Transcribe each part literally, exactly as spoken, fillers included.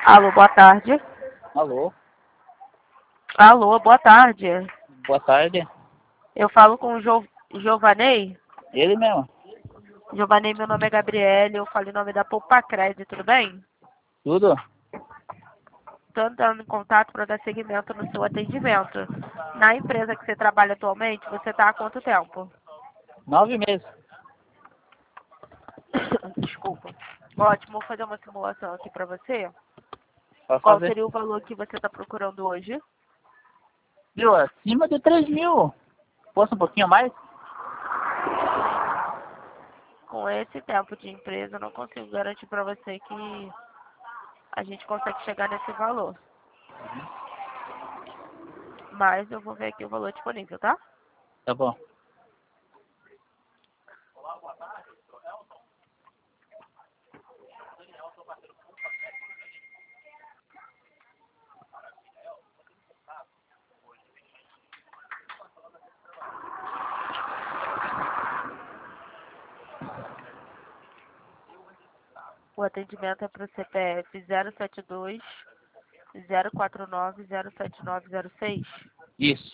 Alô, boa tarde. Alô, Alô, boa tarde. boa tarde. Eu falo com o jo Giovanei. Ele mesmo. Giovanei, meu nome é Gabriele, eu falo em nome da Poupa Crédito, tudo bem? Tudo? Estou entrando em contato para dar seguimento no seu atendimento. Na empresa que você trabalha atualmente, você está há quanto tempo? Nove meses. Desculpa. Ótimo, vou fazer uma simulação aqui para você. Pra Qual fazer. seria o valor que você está procurando hoje? Viu? Acima de três mil. Posso um pouquinho mais? Com esse tempo de empresa, eu não consigo garantir para você que a gente consegue chegar nesse valor. Mas eu vou ver aqui o valor disponível, tá? Tá bom. O atendimento é para o C P F zero sete dois, zero quatro nove, zero sete nove zero seis. Isso.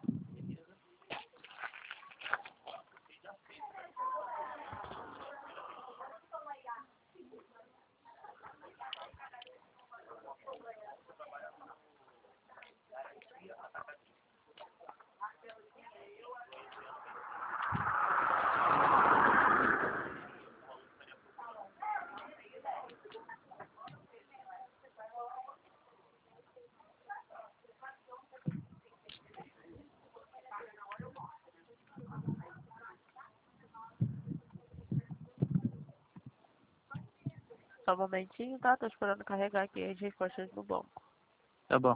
Só um momentinho, tá? Tô esperando carregar aqui as respostas do banco. Tá bom.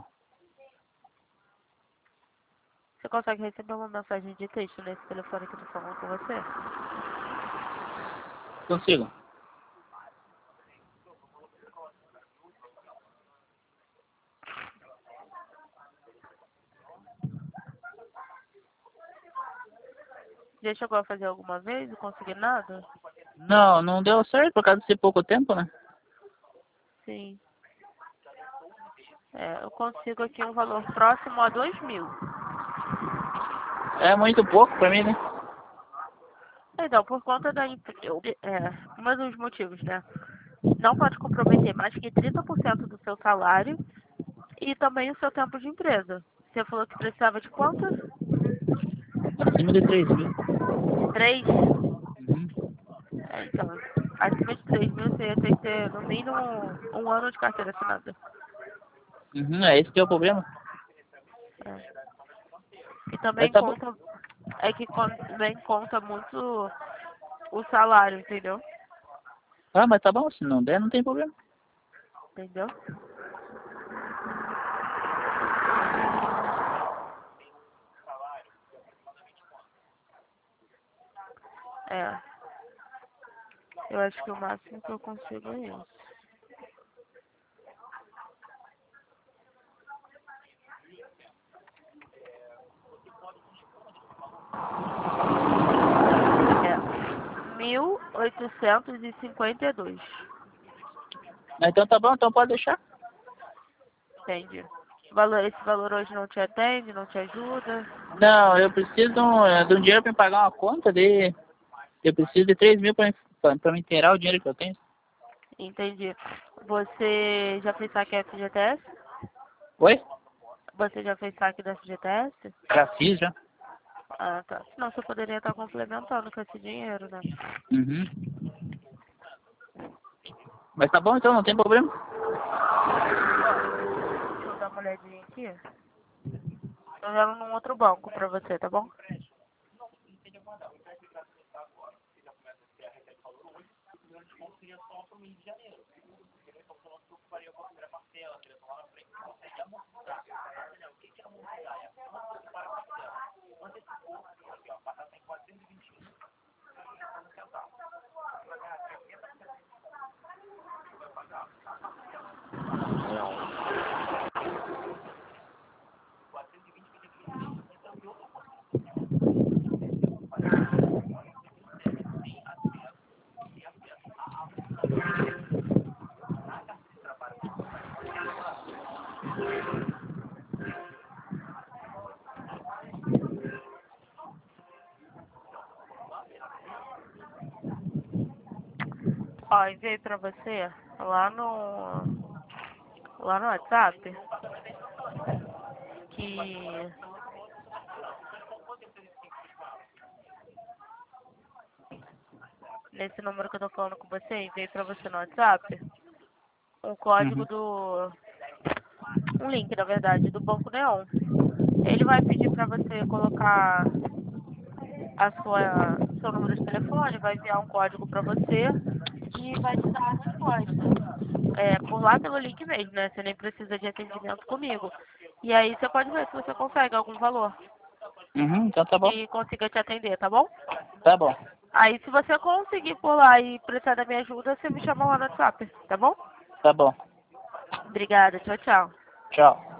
Você consegue receber uma mensagem de texto nesse telefone que eu tô falando com você? Consigo. Já chegou a fazer alguma vez e conseguir nada? Não, não deu certo por causa desse pouco tempo, né? Sim. É, eu consigo aqui um valor próximo a dois mil. É muito pouco pra mim, né? Então, por conta da empresa, é, um dos motivos, né? Não pode comprometer mais que trinta por cento do seu salário e também o seu tempo de empresa. Você falou que precisava de quanto? Acima de três mil. Três? Uhum. É, então, acima de três mil você tem que ter no mínimo um ano de carteira assinada. Uhum, é esse que é o problema. É. E Mas também tá bom. conta, é que con- também conta muito o salário, entendeu? Ah, mas tá bom, se não der, não tem problema. Entendeu? É. Eu acho que o máximo que eu consigo é isso. É. Mil oitocentos e cinquenta e dois. Então tá bom, então pode deixar. Entende? Valor, esse valor hoje não te atende, não te ajuda. Não, eu preciso é, de um dinheiro pra me pagar uma conta de... Eu preciso de três mil pra, pra, pra me inteirar o dinheiro que eu tenho. Entendi. Você já fez saque F G T S? Oi? Você já fez saque da F G T S? Já fiz, já. Ah, tá. Senão você poderia estar complementando com esse dinheiro, né? Uhum. Mas tá bom, então, não tem problema. Deixa eu dar uma olhadinha aqui. Eu levo num outro banco pra você, tá bom? Ó, enviei pra você lá no... lá no WhatsApp que... nesse número que eu tô falando com você, enviei pra você no WhatsApp um código Uhum. do... um link, na verdade, do Banco Neon. Ele vai pedir pra você colocar a sua, seu número de telefone, vai enviar um código pra você e vai te dar a resposta. É, por lá pelo link mesmo, né? Você nem precisa de atendimento comigo. E aí você pode ver se você consegue algum valor Uhum, então tá bom. que consiga te atender, tá bom? Tá bom. Aí se você conseguir por lá e precisar da minha ajuda, você me chama lá no WhatsApp, tá bom? Tá bom. Obrigada, tchau, tchau. Tchau.